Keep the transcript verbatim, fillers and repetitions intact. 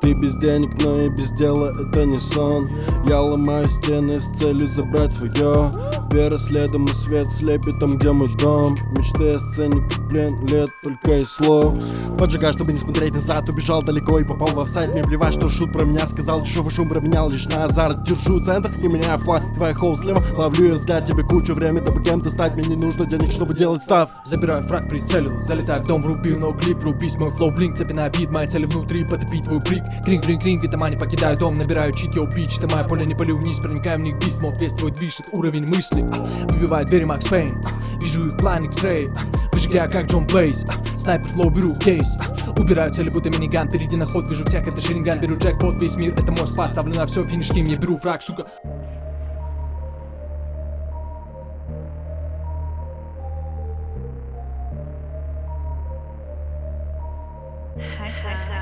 Ты без денег, но и без дела это не сон. Я ломаю стены с целью забрать свое. Вера следом и свет слепит там, где мой дом. Мечты о сцене, как плен, лет только из слов. Поджигаю, чтобы не смотреть назад. Убежал далеко и попал в офсайд. Мне плевать, что шут про меня сказал. Дешевый шум променял лишь на азарт. Держу центр и меняю флаг. Твоя хоу слева, ловлю я взгляд. Тебе кучу времени, дабы кем-то стать. Мне не нужно денег, чтобы делать став. Забираю фраг, прицелил, залетаю в дом, врубил ноуклип. Врубись мой флоу, блинк, цепи на бит. Моя цель внутри, потопить твой брик. Кринг, кринг, кринг, витама не покидаю дом. Набираю чит, йоу, бич. Ты моя поле, не полю вниз, проникаю в них бист. Мод, весь твой движ, это уровень мысли. а, Выбивает двери Макс Пейн, а, вижу их план X-Ray, а, выжигаю как Джон Блейз, а, снайпер флоу, беру кейс, а, убираю цели, будто миниган. Впереди на ход, вижу всех, это шеринган. Беру джекпот, весь мир, это мой спад. Ставлю на все, финиш ким, я беру фраг, сука. Ха-ха-ха.